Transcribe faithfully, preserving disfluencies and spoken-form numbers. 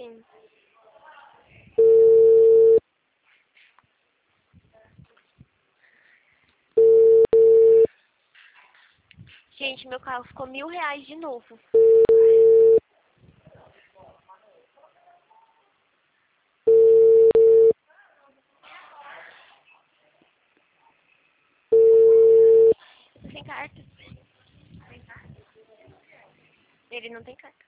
Sim. Gente, meu carro ficou mil reais de novo. Eu tô sem carta. Ele não tem carta.